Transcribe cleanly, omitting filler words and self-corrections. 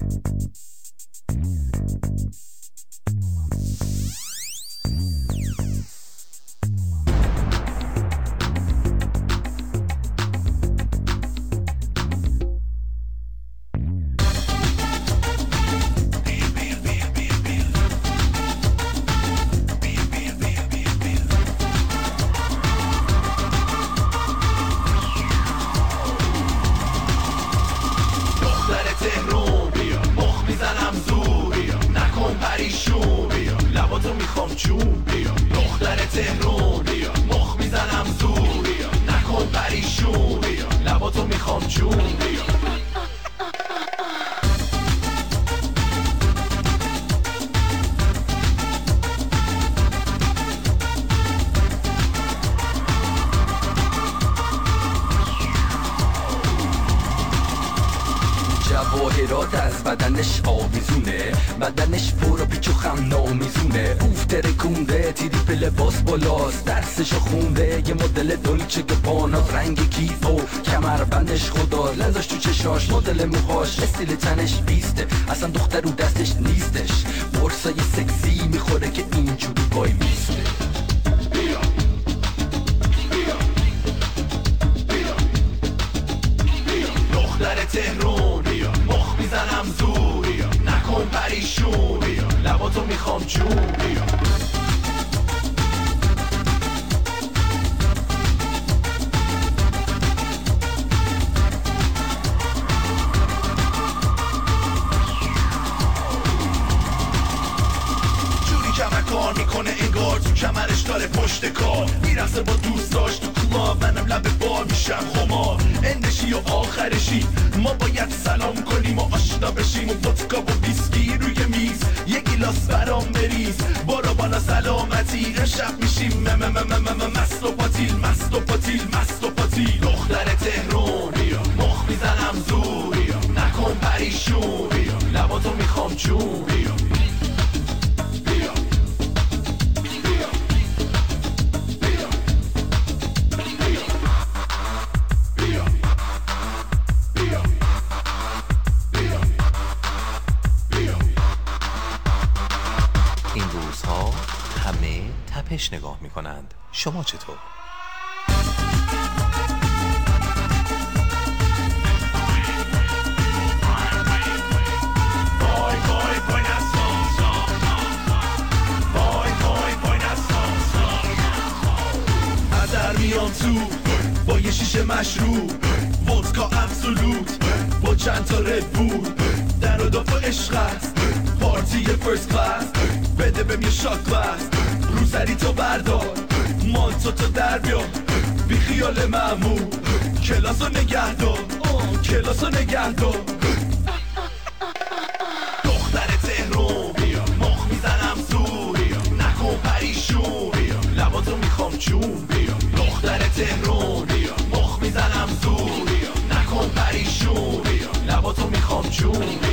جواهرات از بدنش آویزونه، بدنش پر و پیچ و خم نامیزونه، اوف ترکونده، تریپ لباس بالاست، درسشو خونده، یه مدل دولچه گپانا، رنگ کیف و کمربندش خدا، لنزاش تو چشاش، مدل موهاش، استیل تنش بیسته، اصلا دختر رو دستش نیستش، قرصای سکسی میخوره که اینجوری وای میسته. دختر تهرون بیا، مخ میزنم زور بیا، نکن پریشون بیا، لباتو میخوام جون بیا. جوری کمر کار میکنه انگار تو کمرش داره پشت کار، میرسه با دوستاش تو کلاب، منم لب بار میشم خمار، اندشی و آخرشی ما باید سلام کنیم و آشنا بشیم، و ودکا و ویسکی روی میز، یه گیلاس برام بریز، برو بالا سلامتی، امشب میشیم مست و پاتیل، مست و پاتیل، مست و پاتیل. دختر تهرون بیا، مخ میزنم زور بیا، نکن پریشون بیا، لباتو میخوام جون بیا. تپش نگاه میکنند، شما چطور؟ ادر میام تو با یه شیشه مشروب، ودکا ابسولوت با چند تا ربول، در و دافع عشق است، پارتی فرست کلاس، بده بهم یه شات گلاس، روسری تو بردار، مانتو تو در بیار، بی خیال معمول، کلاسو نگه دار، کلاسو نگه دار. دختر تهرون بیا، مخ میزنم زور بیا، نکن پریشون بیا، لباتو میخوام جون بیا. دختر تهرون بیا، مخ میزنم زور بیا، نکن پریشون بیا، لباتو میخوام جون بیا.